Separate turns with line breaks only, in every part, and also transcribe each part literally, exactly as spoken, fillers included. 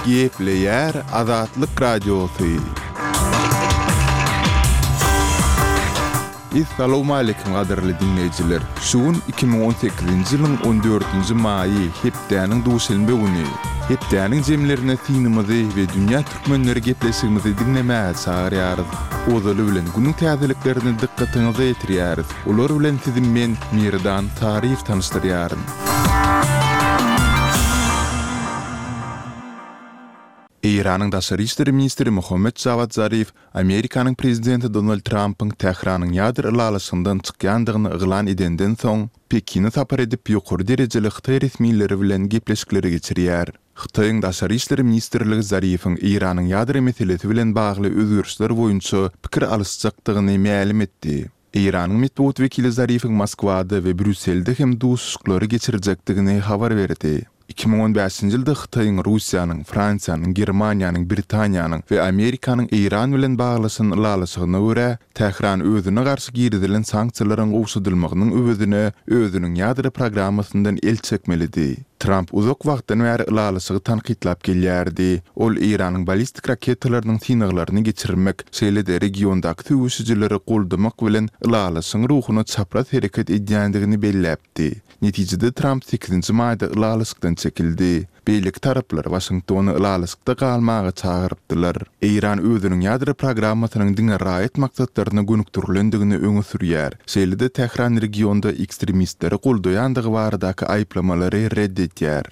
Gepleyer Azatlyk Radiosu. Assalamu alaykum gaderli dinleyijiler. Şuun iki bin on sekizinji ýylyň on dördünji maýy hepdäniň duşelme güni. Hepdäniň jemlerine tinimizi we dünýä türkmenleri gepleşigimizi dinlemäge çagyrýarys. Ozaly bilen günüň täzeliklerini dikkatiňize ýetirýäris. Ular bilen sizin men Mirdan Tarif tanıştyrýaryn. İran'ın Daşary işleri ministri Mohammad Javad Zarif, Amerikanyň prezidenti Donald Trump'yň Tehranyň ýadyr ýalaşyndan çykýandygyny yglan edenden soň Pekine tapar edip ýokary derejeli Hytaý resmiýetleri bilen gepleşikleri geçirýär. Hytaýyň Daşary işleri ministrligi Zarifiň İran'yň ýadyr meselesi bilen bagly özgürlükler boýunça pikir alışjakdygyny ma'lum etdi. İran'yň medeniýet wekili Zarifiň Moskwada we Brüsselde hem duşuşklary geçirjekdigini habar berdi. iki bin on beşinji ýylda Hytaýyň Russiýanyň, Fransiýanyň, Germaniýanyň, Britaniýanyň we Amerikanyň İran bilen baglaşan ýalaşygyna görä Tehran özüne garşy girdilen sanksiýalaryň gowşadylmagynyň öwedine özüniň ýadyr programmasyndan el çekmelidi. Trump uzak wagtdan bäri ýalaşygy tanqidlap gelýärdi. Ol İranyň ballistik raketalarynyň synaglaryny geçirmek, şeýle-de regiondaky tüwüşçilere goldamak bilen ýalaşyň ruhuny çapraz hereket edýändigini belläpdi. Netijede Trump sekizinji maýda ýalaşykdan çekildi. Beýlik taraplar Washingtony ýalaşykda galmagy çagyrypdylar. İran özüniň ýadyr programmasynyň diňe raýat maksatlaryna gönükdirilendigini öňe sürýär. Şeýle-de Tehran regionda ekstremistleri goldaýandygy baradaky aýplamalary reddetýär.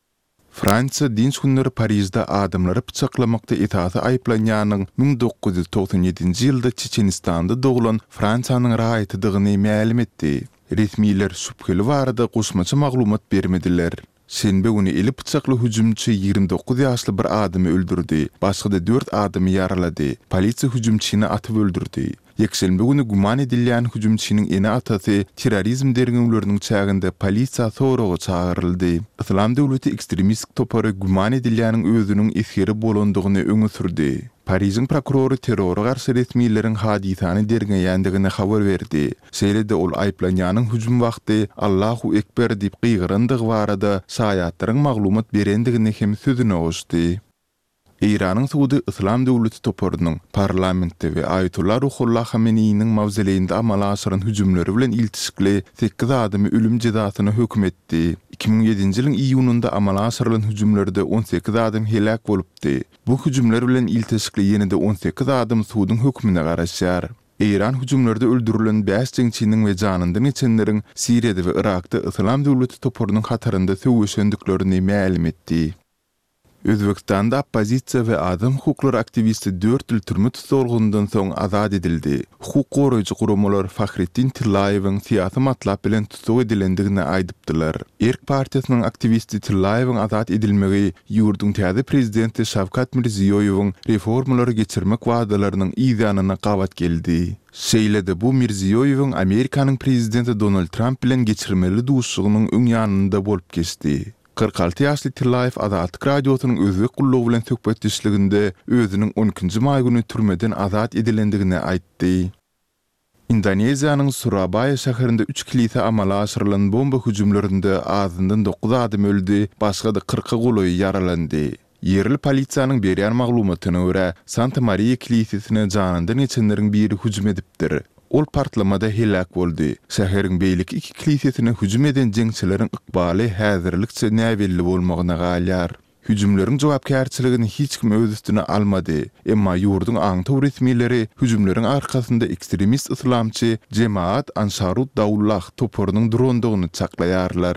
Fransiýa dinç günleri Parisde adamlary pyçaklamakda etaty aýplanýanyň bin dokuz ýüz toksan ýedinji ýylda Çeçenistanda dogulan Fransiýanyň raýatydygyny ma'lum etdi. Resmiýetler şüpheli barada goşmaça maglumat bermediler. Şenbe güni eli pyçakly hüjümçi ýygrimi dokuz ýaşly bir adamy öldürdi. Başga dört adamy ýaralady. Polisiýa hüjümçini atyp öldürdi. Ýekşenbe güni guman edilýän hüjümçiniň ene atasy terrorizm dergimleriniň çäginde polisiýa soragy çagyryldy. Islam döwleti ekstremist topary guman edilýäniň özüniň esgeri bolandygyny öňe sürdi. Pariziň prokurory terrora garşy resmiýetleriň hadisany dergäýändigini habar berdi. Şeýle-de ol aýplanýanyň hüjüm wagty Allahu ekber diýip gygyryndygy barada şaýatlaryň maglumat berendigini hem sözüne goşdy. İran'ın Suudi İslam Döwleti toparynyň parlamentde we Ayatullah Ruhollah Hameneýiň mawzeleýinde amala aşyran hüjümleri bilen iltisikli sekiz adamy ölüm jezasyna hökm etdi. iki bin ýedinji ýylyň iýununda amala aşyrylan hüjümlerde on sekiz adam helak bolupdy. Bu hüjümler bilen iltisikli ýene-de on sekiz adam Suudyň hökmüne garaşýar. İran hüjümlerde öldürülen beş jeňçiniň we janyndan geçenleriň Siriýede we Irakda İslam Döwleti toparynyň hatarynda söwüşendiklerini ma'lum etdi. Özbekistanda opozisiýa we adam hukuklary aktivisti dört ýyl türme tutulgundan soň azad edildi. Hukuk goraýjy guramalar Fahrettin Tillaýewiň syýasy matlap bilen tutuk edilendigini aýdypdylar. Erk partiýasynyň aktivisti Tillaýewiň azad edilmegi ýurduň täze prezidenti Şawkat Mirziýoýewiň reformalary geçirmek wagdalarynyň ýzyanyna gawat geldi. Şeýle-de bu Mirziýoýewiň Amerikanyň prezidenti Donald Trump bilen geçirmeli duşugynyň öň ýanynda bolup geçdi. kırk alty ýaşly Tillaýew Azatlyk radiosynyň özbek gullugy bilen söhbetdeşliginde özüniň on ikinji maý güni türmeden azat edilendigini aýtdy. Indoneziýanyň Surabaya şäherinde üç kilise amala aşyrylan bomba hüjümlerinde azyndan dokuz adam öldü, başga-da kırk gulaý yaralandy. Yerli polisiýanyň berýän maglumatyna görä, Santa Maria kilisesine janyndan geçenleriň biri hüjüm edipdir. Ol partlamada helak boldy. Şäheriň beýlik iki kilisesine hüjüm eden jeňçileriň ykbaly häzirlikçe näbelli bolmagyna galýar. Hüjümleriň jogapkärçiligini hiç kim öz üstüne almady. Emma ýurduň aňty resmiýetleri hüjümleriň arkasynda ekstremist islamçy Jemaat Ansarut Dawlah toparynyň durandygyny çaklaýarlar.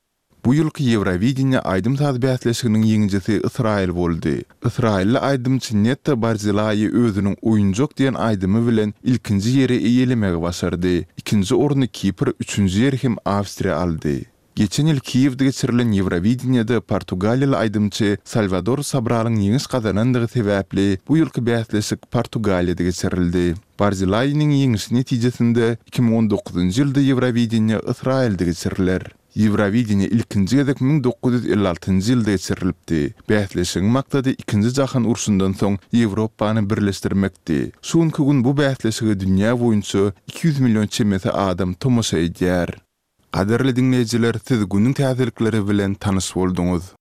Bu ýylky Ewrovidiýa aýdym taýdbäsleşiginiň ýeňjisi Israil boldy. Israilli aýdymçy Netta Barzilai özüniň oýunjak diýen aýdymy bilen ilkinji ýere eýelemegi başardy. Ikinji orny Kipr, üçünji ýeri hem Awstriýa aldy. Geçen ýyl Kiýewde geçirilen Ewrovidiýada Portugaliýaly aýdymçy Salvador Sobral'yň ýeňiş gazanandygy sebäpli bu ýylky bäsleşik Portugaliýada geçirildi. Barzilai'niň ýeňişi netijesinde iki bin on dokuzunji ýylda Ewrovidiýa Israilde geçiriler. Ewrovidiýa ilkinji gezek bin dokuz ýüz elli altynjy ýylda geçirilipdi. Bäsleşiň maksady ikinji jahan urşundan soň Ýewropany birleşdirmekdi. Şonky gün bu bäsleşige dünýä boýunça iki ýüz million çemese adam tomoşa edýär. Qaderli dinleyijiler, siz günüň täzelikleri bilen tanış boldunuz.